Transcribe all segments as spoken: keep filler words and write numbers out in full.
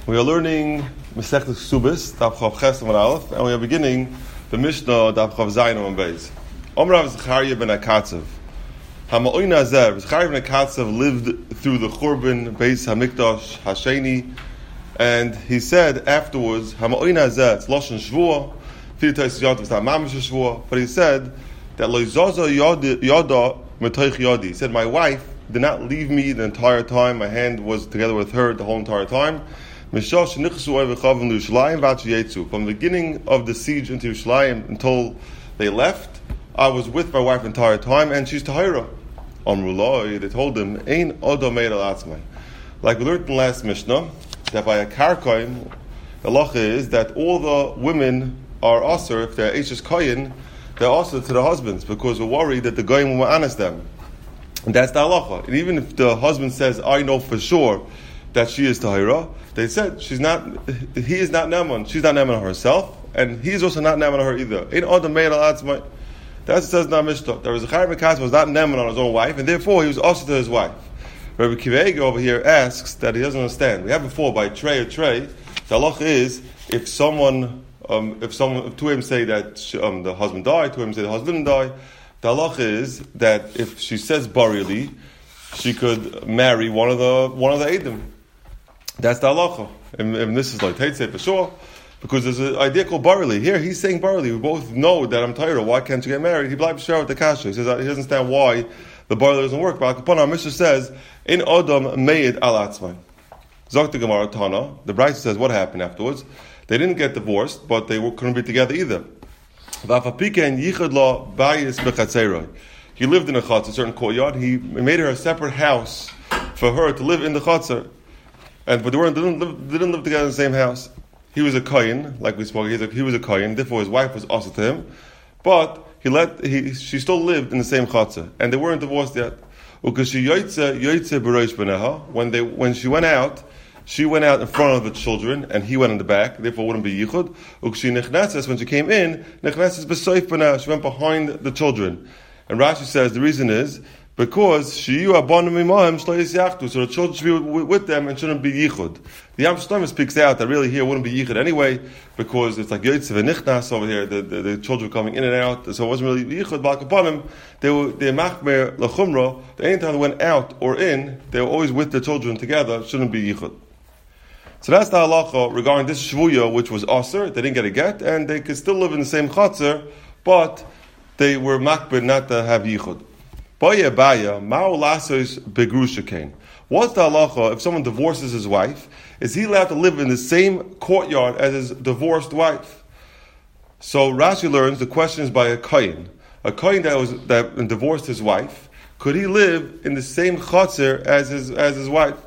We are learning Masechtas Ksubis, Daf Chav Ches and Aleph, and we are beginning the Mishnah Daf Chav Zayin and Beis. Omrav Zechariah ben Akatzev. Hama'oin Azev. Zechariah ben Akatzev lived through the Churban Beis Hamikdash Hasheni, and he said afterwards, Hama'oin Azev, it's Lashon Shvuah, Fiditais Yad was not Mamish Shvuah, but he said that Lo Zaza Yada Metoich Yadi. He said, my wife did not leave me the entire time. My hand was together with her the whole entire time. From the beginning of the siege into Yerushalayim until they left, I was with my wife the entire time, and she's Tahira. Amrullah, they told him, Ein Odo Meir Al Atzmai. Like we learned in the last Mishnah, that by a Karkoim, the halacha is that all the women are also, if they're Eishes Koyin, they're also to the husbands, because we're worried that the Goyim will honest them. And that's the halacha. And even if the husband says, I know for sure that she is Tahira, they said she's not. He is not Neman. She's not Neman herself, and he is also not Neman her either. In order made al atzmai. That's what it says in our Mishnah. There was a Zechariah ben Akatzev was not Neman on his own wife, and therefore he was also to his wife. Rabbi Kiva over here asks that he doesn't understand. We have before by tray or tray. The halacha is if someone, um, if someone, if two of them say that she, um, the husband died, two of them say the husband didn't die. The halacha is that if she says barially, she could marry one of the one of the Eidim. That's the halacha. And, and this is like Teitzei for sure, because there's an idea called barley. Here he's saying barley. We both know that I'm Tahira. Why can't you get married? He bleibt share with the kasha. He says that he doesn't understand why the barley doesn't work. But upon our Mishnah says, in Adam meid al atzmai. Zok the Gemara Tana. The Brayta says what happened afterwards. They didn't get divorced, but they couldn't be together either. He lived in a chatzer, a certain courtyard. He made her a separate house for her to live in the chatzer. And but they, weren't, they, didn't live, they didn't live together in the same house. He was a kohen, like we spoke. He's a, he was a kohen. Therefore, his wife was also to him. But he let he she still lived in the same chatzer, and they weren't divorced yet. When they when she went out, she went out in front of the children, and he went in the back. Therefore, wouldn't be yichud. When she came in, she went behind the children. And Rashi says the reason is because shiyu abanim imahim shlo yisyachtu, so the children should be with them and shouldn't be yichud. The Yam Shlomo speaks out that really here wouldn't be yichud anyway, because it's like yotzev and nichnas over here. The, the, the children were coming in and out, so it wasn't really yichud. But abanim, they were they machmer lachumra. The anytime they went out or in, they were always with the children together. Shouldn't be yichud. So that's the halacha regarding this shvuya, which was aser. They didn't get a get, and they could still live in the same chatzer, but they were makbid not to have yichud. Baya baya ma'u lasos begrusha kain. What's the halacha if someone divorces his wife? Is he allowed to live in the same courtyard as his divorced wife? So Rashi learns the question is by a kohen. A kohen that was that divorced his wife, could he live in the same chatzer as his as his wife?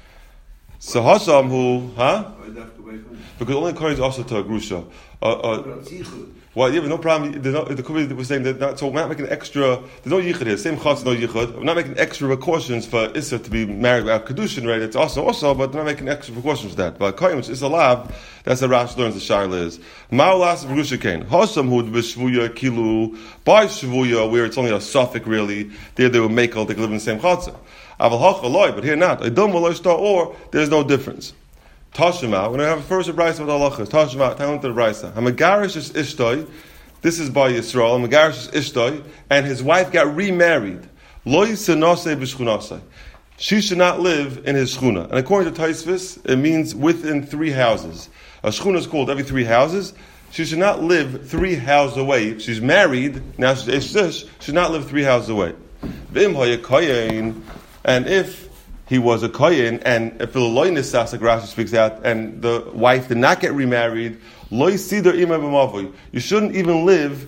So Hasham who, huh? Because only kohen is also to a grusha. Uh, uh, Well, yeah, but no problem. No, the Kubbi was saying that not, so we're not making extra. There's no yichud here. Same chutz, no yichud. We're not making extra precautions for Issa to be married without kedushin, right? It's also also, but we're not making extra precautions for that. But kohen, which is a lab, that's the Rashi learns the shaila is ma'ulas v'rusha kain hasam hu b'shvuya kilu by shvuya where it's only a suffix really. There they would make all they could live in the same chutzah. Aval hachaloi, but here not. Idom v'loy star or there's no difference. Tashima, we're going to have a first a brayso with halachas. Tashima, time to the brayso. Hamagarish is ishtoi. This is by Yisrael. Hamagarish is ishtoi, and his wife got remarried. Lo yisenase b'shchunasei. She should not live in his shchuna. And according to Taisvis, it means within three houses. A shchuna is called every three houses. She should not live three houses away. If she's married, now she's ishish, should not live three houses away. V'im hayakoyin, and if he was a kohen, and if the loynis sasak Rashi speaks out, and the wife did not get remarried, loy sidor ima b'mavui. You shouldn't even live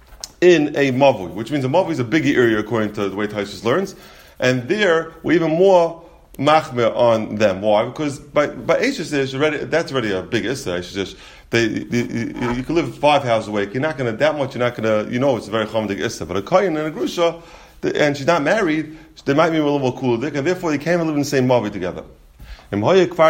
in a mavui, which means a mavui is a bigger area according to the way Taisus learns, and there we're even more machmer on them. Why? Because by by Eishes already that's already a big issa. Eishes they, they you, you can live five houses away. You're not going to that much. You're not going to you know it's a very chomedik issa. But a kohen and a grusha, and she's not married, they might be a little more cooler dick, and therefore they can't even live in the same mavi together. If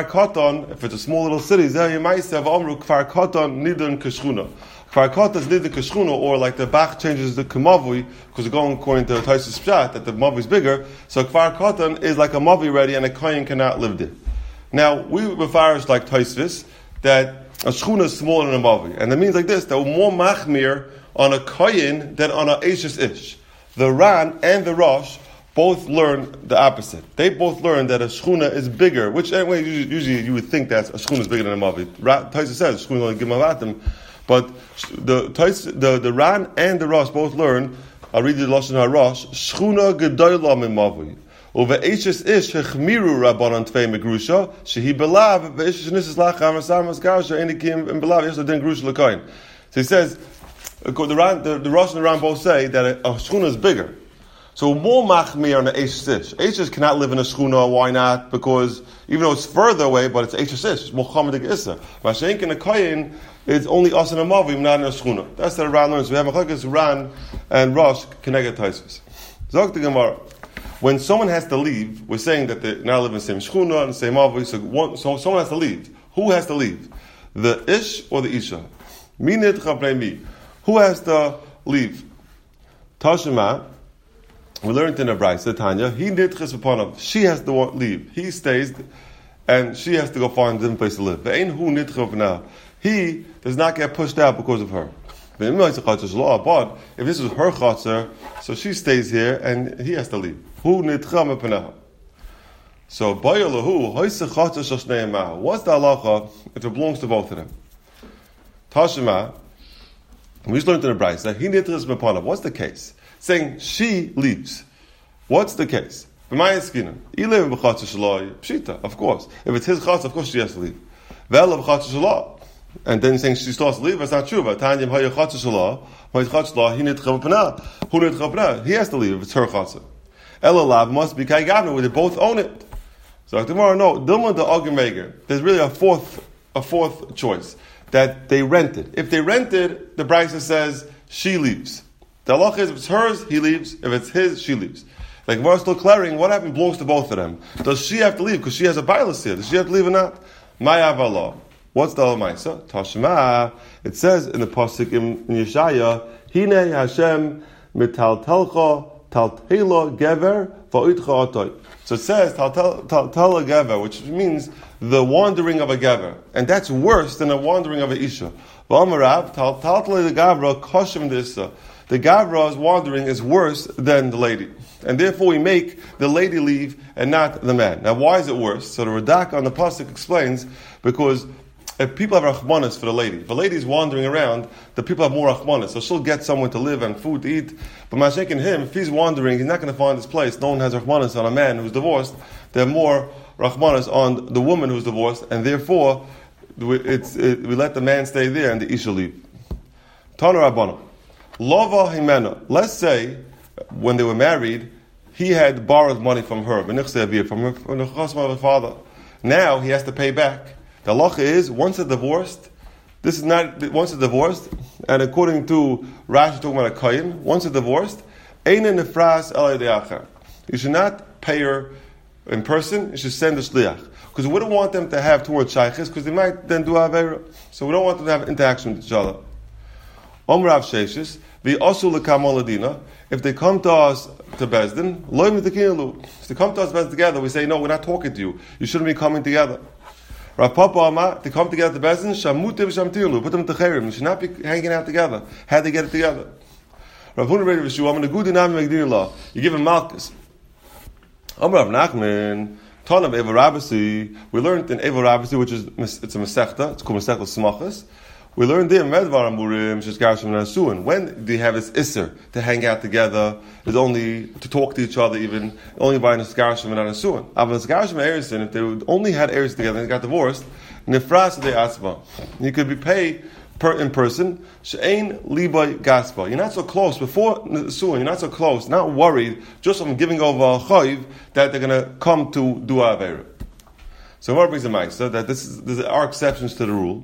it's a small little city, you might say Kfar Katan Nidun Keshchuna. Kfar Katan is Nidun Keshchuna, or like the Bach changes the Kamavui, because they're going according to Taisus Pshat, that the Mavi is bigger, so Kfar Katan is like a Mavi ready, and a Kohen cannot live there. Now, we refers like Tosfos that a shchuna is smaller than a mavi. And that means like this, that we're more machmir on a koyin than on a eishes ish. The Ran and the Rosh both learn the opposite. They both learn that a shchuna is bigger, which anyway, usually, usually you would think that a shchuna is bigger than a mavi. Tosfos says shchuna is only gimavatim, but the, the, the Ran and the Rosh both learn, I'll read the Lashon HaRosh, shchuna gedoyla min mavi. Over Eishes ish hechmiru rabbanon tvei megrusha shehi belav ve'eishes nisis lacham asamas garsha enikim and belav yesh l'den grusha l'koyin. So he says the the, the Rosh and the Ran both say that a, a shchuna is bigger. So more machmir on the Eishes ish. Eishes cannot live in a shchuna. Why not? Because even though it's further away, but it's Eishes ish. It's more chamadik issa. Mashenk in a koyin, it's only us and a mavim, not in a shchuna. That's the Ran learns. We have a chagis Ran and Rosh connected Tosfos. Zog the Gemara. When someone has to leave, we're saying that they now live in the same shchuna and the same avos. So, one, so someone has to leave. Who has to leave? The ish or the isha? Minit chabrei mi. Who has to leave? Tashima. We learned in the Brayso, Tanya. He nitches upon him. She has to leave. He stays, and she has to go find a different place to live. But ain't who nitches now. He does not get pushed out because of her. But if this is her chatzar, so she stays here and he has to leave. Who nitcham epenaha? So bayalahu hoyse chatzar shoshnei. What's the halacha if it belongs to both of them? Tashima. We just learned in the Brayso that he nitches upon. What's the case? Saying she leaves. What's the case? Pshita, of course. If it's his chatzar, of course she has to leave. And then saying she still has to leave, that's not true. He has to leave if it's her chatzar. Elalav must be kai gavna, where they both own it. So tomorrow, no, Dilma the Augermaker. There's really a fourth, a fourth choice that they rented. If they rented, the Brayso says she leaves. The halacha is if it's hers, he leaves. If it's his, she leaves. Like we're still clearing, what happened belongs to both of them. Does she have to leave because she has a bias here? Does she have to leave or not? Ma'av. What's the Almaisa? Tashma. It says in the pasuk in, in Yeshaya, Hine Hashem mitaltelcha taltela gever va'itcha atoy. So it says taltela gever, which means the wandering of a gever, and that's worse than a wandering of a isha. V'amarav taltela gavra koshem d'issa. The gavra's wandering is worse than the lady. And therefore we make the lady leave and not the man. Now why is it worse? So the Radak on the pasuk explains, because if people have rachmanis for the lady, if a lady is wandering around, the people have more rachmanis, so she'll get somewhere to live and food to eat. But Mashek and him, if he's wandering, he's not going to find his place. No one has rachmanis on a man who's divorced. There are more rachmanis on the woman who's divorced, and therefore it's, it, we let the man stay there and the isha leave. Tana Rabbana. Lova Himena. Let's say when they were married, he had borrowed money from her, from her, from the chasma of her father. Now he has to pay back. The halacha is once they're divorced. This is not once they're divorced, and according to Rashi talking about a kohen, once they're divorced, eina nefras elei de'achar. You should not pay her in person. You should send a shliach, because we don't want them to have towards shaykhis, because they might then do avera. So we don't want them to have interaction with each other. Omrav sheishis. The also lekamoladina. If they come to us to Bezdin, loy mitakilu. If they come to us Bezdin together, we say no, we're not talking to you. You shouldn't be coming together. Rav Papa Amar, they come together to Bezdin, shamutim shamtilu. Put them to cherim. You should not be hanging out together. How they get it together? Rav Huna Rei Rishu, I'm in a good dynamic magdinillah. You give him malchus. Amar Rav Nachman. Tanam Eva Rabasi. We learned in Eva Rabasi, which is it's a mesechta. It's called mesechta smachas. We learned there, Medvar Amurim, Shishgarshim and Asuin. When do you have this Isser to hang out together? Is only to talk to each other, even only by Nishgarshim and Asuin. Av Nishgarshim and Erison, if they only had Eris together and they got divorced, Nifras de Asma. You could be paid per in person. She'ain Liboy Gaspa. You're not so close before Asuin. You're not so close, not worried, just from giving over a chayiv that they're going to come to do Avera. So Gemara brings a ma'aser that this is there are exceptions to the rule.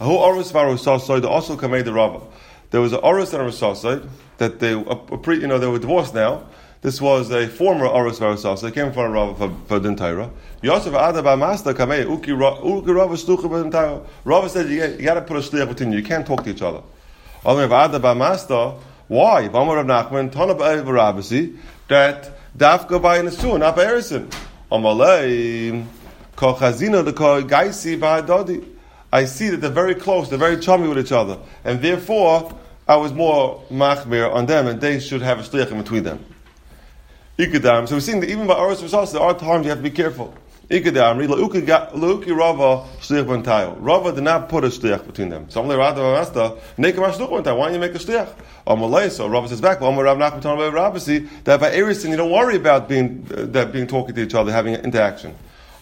Also made the Rava. There was an Orus and a Rasasai that they, a, a pre, you know, they were divorced now. This was a former Orus and a Rasasai. They came from Rava for, for Dintaira. Yosef Adaba Master Kamei Uki Rava Shtucha Dintaira. Rava said you, you got to put a shliach between you. You can't talk to each other. Adaba Master. Why? Vamar Rav Nachman Tanab Rabasi that Dafka by Nesu not by Erison. Amalei. Kol chazina the kol gaisi v'hadadi. I see that they're very close, they're very chummy with each other, and therefore I was more machmir on them, and they should have a shliach in between them. Ikadam. So we're seeing that even by Oros V'Shas, there are times you have to be careful. Ikadam. Read Leuki Rava shliach b'ntayo. Rava did not put a shliach between them. So I'm like, Rava Master, Nekam shliach b'ntayo. Why don't you make a shliach? Or Malay. So Rava says back, Omer Rav Nachman Tanur Rabasi, that by Erisin you don't worry about being uh, that being talking to each other, having an interaction.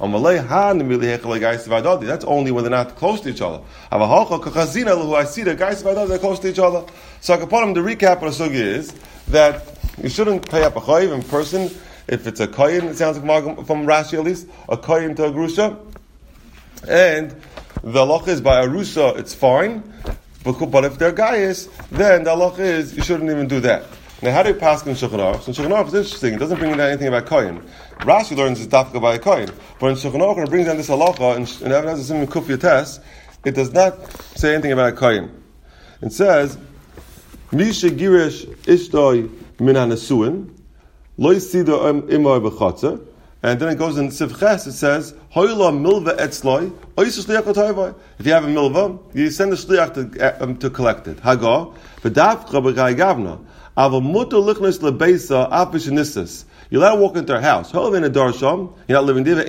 That's only when they're not close to each other. I see the guys they're close to each other. So the recap of the sugi is that you shouldn't pay up a chayiv in person if it's a koyin. It sounds like from Rashi at least a koyin to a grusha, and the halacha is by a rusa it's fine, but if they're gayis, then the halacha is you shouldn't even do that. Now, how do you pass in Shulchan Aruch? So in Shulchan Aruch is interesting. It doesn't bring down anything about koyin. Rashi learns it's dafka by a koyin, but in Shulchan Aruch it brings down this halacha in Evan Hazim Kufya Tes. It does not say anything about a koyin. It says, "Misha girish ishtoi min hanesuin lo yisido imor b'chatzer," and then it goes in Sivches. It says, "Hoyla milva etzloi oisu shliach l'toivoi." If you have a milva, you send a shliach to um, to collect it. Hago v'dafka b'gai gavna. You're allowed to walk into their house. You're not living there.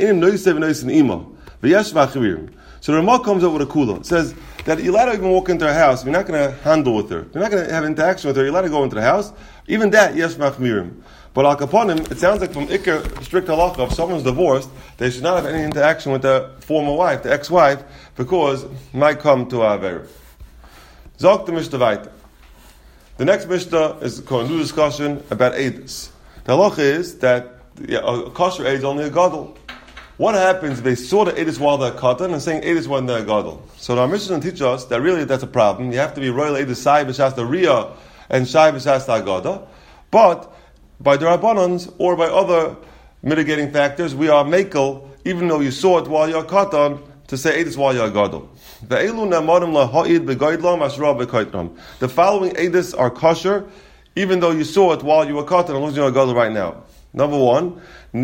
So the Ramah comes up with a kula. It says that you're allowed to even walk into her house. You're not going to handle with her. You're not going to have interaction with her. You're allowed to go into the house. Even that, yes, machmirim. But al kaponim, it sounds like from Iker, strict halacha, if someone's divorced, they should not have any interaction with their former wife, the ex-wife, because it might come to a aver. Zog the Mishnah weiter. The next Mishnah is a new discussion about Eidus. The halacha is that yeah, a kosher Eid is only a gadol. What happens if they saw the Eidus while they're katan and saying Eidus when they're gadol? So our Mishnah teaches us that really that's a problem. You have to be royal Eidus Sai b'shas the Riyah and Shai b'shas the Agada. But by the Rabbanans or by other mitigating factors, we are mekel, even though you saw it while you're katan, to say Eidus while you're gadol. The following Eidus are kosher, even though you saw it while you were katan, and losing your gadol right now. Number one,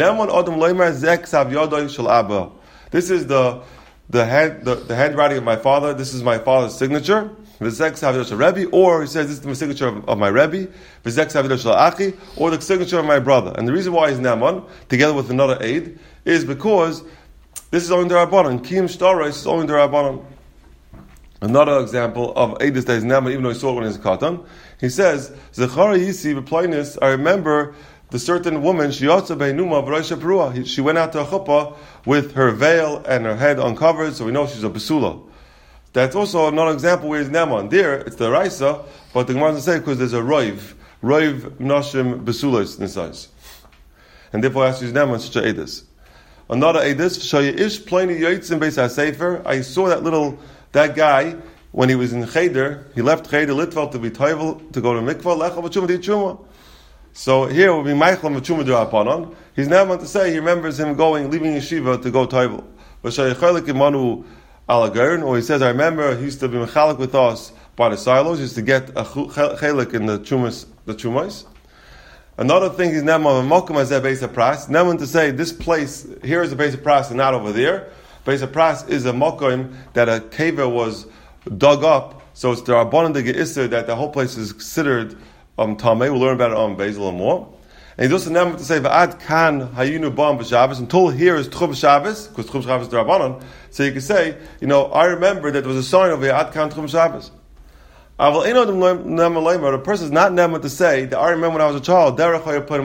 this is the the hand the, the handwriting of my father. This is my father's signature. Or he says this is the signature of, of my Rebbe, or the signature of my brother. And the reason why he's Naman, together with another Eid, is because this is only the Rabbanon. Kiyum Shtaros is only the Rabbanon. Another example of Eidus that is Naman, even though he saw it when he was katan, he says, Zechara Yisi B'Plainis, I remember the certain woman, she also Beinuma V'Roisha Perua. She went out to a chuppah with her veil and her head uncovered, so we know she's a Besula. That's also another example where it's Naman. There, it's the Raisa, but the Gemara doesn't say because there's a Roiv. Roiv Nashim Besulas Nisais. And therefore, I ask you Naman such a Eidus. Another Eidus, Shayish Pliny Yoitzim Beis HaSefer. I saw that little, that guy, when he was in Cheder, he left Cheder Litval to be Toivel, to go to Mikvah, Lecha V'Tshuma D'Tshuma. So here will be Michael V'Tshuma D'Apanon. He's now meant to say, he remembers him going, leaving Yeshiva to go Toivel. But Shayichalik Imanu Alagern, or he says, I remember he used to be mechalik with us by the silos, he used to get a chelik in the chumas, the chumais. Another thing is Neman Mokum as a base of pras. Neman to say this place here is a base of pras and not over there. Base of pras is a mokum that a keva was dug up, so it's the Rabbanan de Geisser that the whole place is considered um tamei. We'll learn about it on Beis a little more. And he's also Neman to say va'ad kan hayinu bam b'Shabbos until here is Tchum Shabbos, because Tchum Shabbos is the Rabbanan. So you can say, you know, I remember that there was a sign over here ad kan Tchum Shabbos. A person is not never to say that I remember when I was a child that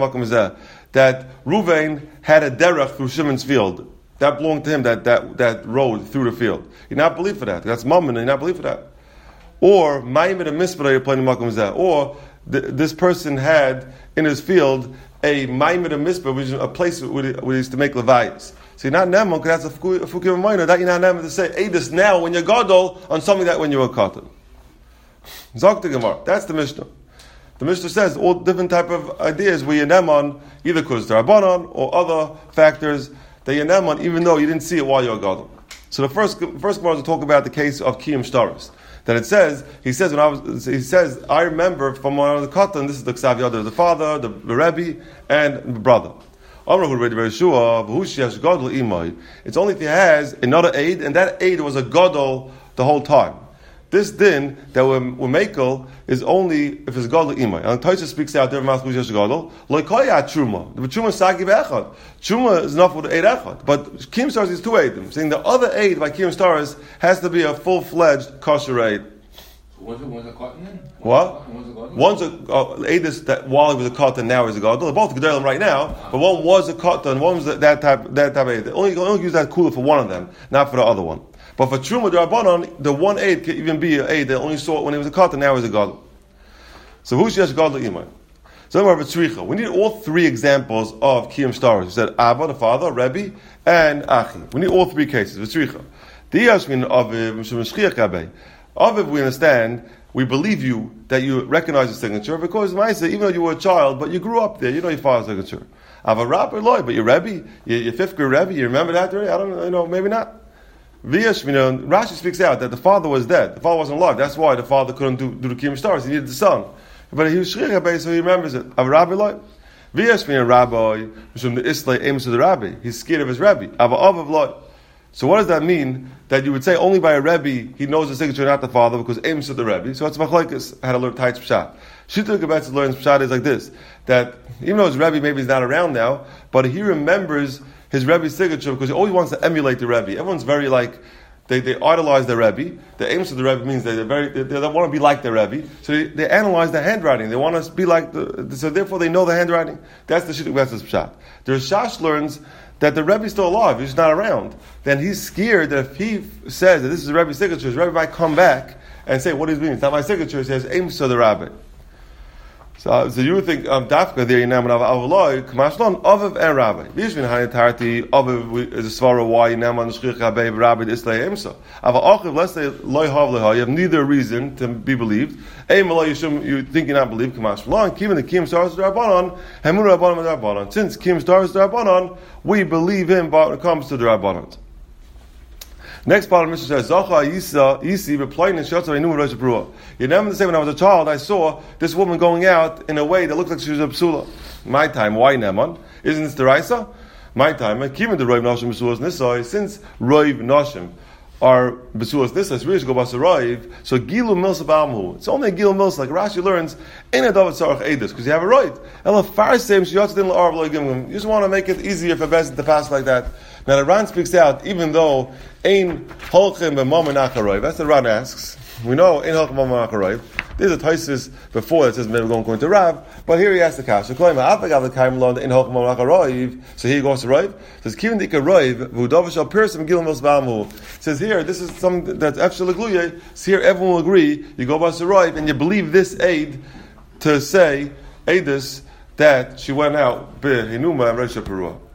Ruvain had a derech through Shimon's field that belonged to him, that that that road through the field. You not believe for that. That's mammon, you not believe for that. Or Ma'imid and Mispah you're playing Makom Zeh. Or th- this person had in his field a Ma'imid and Mispah, which is a place where he used to make levayas. So you're not nemo because that's a fukim minor. That you're not nemo to say Eidus now when you're gadol on something that when you were katan. Zog the Gemara. That's the Mishnah. The Mishnah says all different type of ideas where you nem on either because the Rabbanon or other factors that you nem on even though you didn't see it while you were gadol. So the first first Gemara will talk about the case of Kiyum Shtaros. That it says he says when I was he says I remember from when I was a katan. This is the Ksav Yada, the father, the, the Rebbe, and the brother. It's only if he has another aid, and that aid was a gadol the whole time. This din that we're, we're makel is only if it's gadol imay. And Taisa speaks out there about Hush gadol. Loikoya truma. The truma sagi be'echad. Truma is enough with the aid echad. But Kiyum Stars is two aidim. Saying the other aid by Kiyum Stars has to be a full fledged kosher aid. Was it was a cotton then? What? One's a uh, aid is that while he was a cotton, now he's a gadol. They're both gedolim right now, but one was a cotton, one was that type that type of aid. They only only use that cooler for one of them, not for the other one. But for Truma D'Rabbanan, the one aid can even be an aid that only saw it when he was a cotton, now he's a gadol. So who's just gadol imay? So then we have a tzricha. We need all three examples of Kiyum Stars. We said Abba, the father, Rebbe, and Achi. We need all three cases. Tzricha. The Yashmin Aviv, Mishmashchiach Aviv. Aviv, we understand, we believe you that you recognize the signature because Maisa, even though you were a child, but you grew up there, you know your father's signature. Ava Rabbi Loi, but your Rebbe, your, your fifth grade Rebbe, you remember that already? I don't know, you know, maybe not. Viyash, you know, Rashi speaks out that the father was dead. The father wasn't alive. That's why the father couldn't do, do the Kiyum Stars. He needed the son. But he was Shriach, so he remembers it. Ava Rabbi Loi. Viyash, you know, Rabbi, from the Islay aims to the Rabbi. He's scared of his Rebbe. Ava Avav Loi. So what does that mean? That you would say only by a Rebbe he knows the signature, not the father, because aims to the Rebbe. So it's machlokes how to learn Taitz Pshat. Shita Gebetz learns Pshat is like this: that even though his Rebbe maybe is not around now, but he remembers his Rebbe's signature because he always wants to emulate the Rebbe. Everyone's very like they, they idolize their Rebbe. The aims to the Rebbe means that they're very they, they want to be like their Rebbe. So they, they analyze the handwriting. They want to be like the so therefore they know the handwriting. That's the Shita Gebetz's Pshat. The Rishash learns that the Rebbe is still alive, he's not around, then he's scared that if he says that this is the Rebbe's signature, his Rebbe might come back and say, what does it mean? It's not my signature, he says, aims to the Rabbi. So, so you would think, um, Dafka there, you know, Avaloi, Kamashlan, Aviv and Rabbi. Vishvin Hanitarti, Aviv is a svara why you know, Shchich Rabbi, Rabbi, Islay, Emsa. Aval Achiv, let's say, Loi Hav Leha, you have neither reason to be believed. Aim Malay Yishum, you think you're not believed, Kamashlan, keeping the Kiyum Stars to Rabbanon, Hamun Rabbanon and Rabbanon. Since Kiyum Stars to Rabbanon, we believe him when it comes to the Rabbanon. Next part of the Mishnah says, Zacha Yisa Yisi replying in Shotza Inu Rosh Brua. You never to say when I was a child, I saw this woman going out in a way that looked like she was a psula. My time, why Neman? Isn't this the Raisa? My time, I keep in the Roiv Nashim Besulas Nisai, since Roiv Nashim are Besulas Nisai, it's really to go by Roiv, so Gilu Milsa Balmu. It's only a Gilu Milsa, like Rashi learns, in a David Sarach Edis, because you have a right. Ela Farsim, Shiyatzadin La'arv Loigim. You just want to make it easier for Bezin to pass like that. Now the Ran speaks out, even though Ein Holchem B'Mama Nacharoiv, that's what the Ran asks. We know Ein Holchem B'Mama Nacharoiv. There's a Taisis before that says maybe we're going to Rav, but here he asks the Kasha. So here he goes to Rav. Says Kivin Dika Rav, V'Udavashal Pirsim Gilam Mos Ba'amu. Says here, this is something that's Efshel Legluye. So here everyone will agree. You go by Rav and you believe this aid to say Aedis that she went out B'Hinuma and Reisha Perua.